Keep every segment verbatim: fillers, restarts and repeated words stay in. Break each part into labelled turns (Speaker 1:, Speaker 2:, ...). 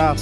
Speaker 1: Раз.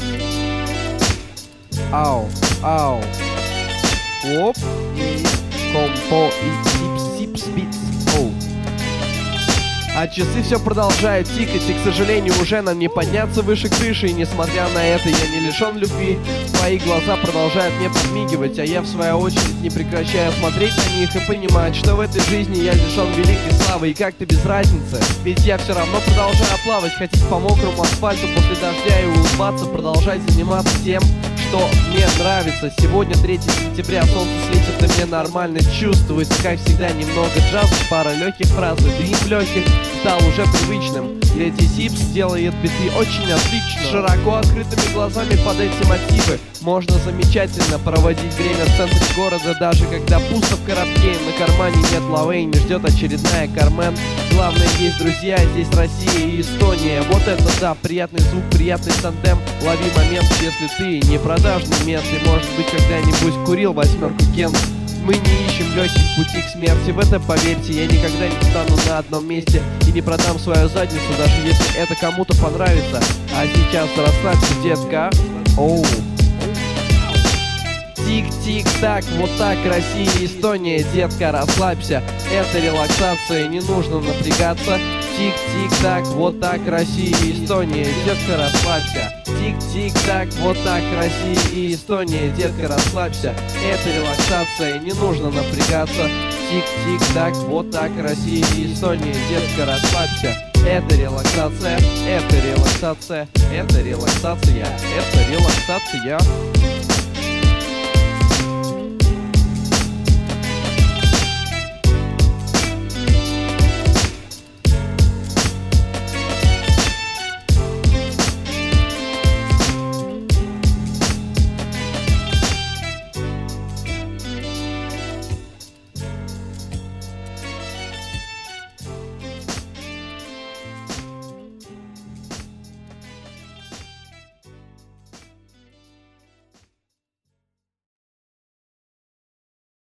Speaker 1: Ау, ау. Оп. И компо и сипс, сипс, битс. Оу. А часы все продолжают тикать, и, к сожалению, уже нам не подняться выше крыши. И несмотря на это, я не лишен любви. Твои глаза продолжают мне подмигивать, а я, в свою очередь, не прекращаю смотреть на них и понимать, что в этой жизни я лишен великой славы. И как-то без разницы, ведь я все равно продолжаю плавать, ходить по мокрому асфальту после дождя и улыбаться, продолжать заниматься тем, что мне нравится. Сегодня третье сентября, солнце светит, и мне нормально чувствуется. Как всегда, немного джаза, пара легких фраз, и дрим легких стал уже привычным. Леди Сипс делает биты очень отлично. Широко открытыми глазами под эти мотивы можно замечательно проводить время в центре города, даже когда пусто в коробке, на кармане нет лавы и не ждет очередная Кармен. Главное, есть друзья, здесь Россия и Эстония. Вот это да, приятный звук, приятный тандем. Лови момент, если ты не продажный мент, и, может быть, когда-нибудь курил восьмерку Кент. Мы не ищем легких пути к смерти, в это поверьте, я никогда не встану на одном месте и не продам свою задницу, даже если это кому-то понравится. А сейчас расслабься, детка. Оу. Тик-тик-так, вот так, Россия и Эстония, детка, расслабься. Это релаксация, не нужно напрягаться. Тик-тик-так, вот так, Россия и Эстония, детка, расслабься. Тик-тик-так, вот так, Россия и Эстония, детка, расслабься. Это релаксация, не нужно напрягаться. Тик-тик-так, вот так, Россия и Эстония, детка, расслабься. Это релаксация, это релаксация, это релаксация, это релаксация.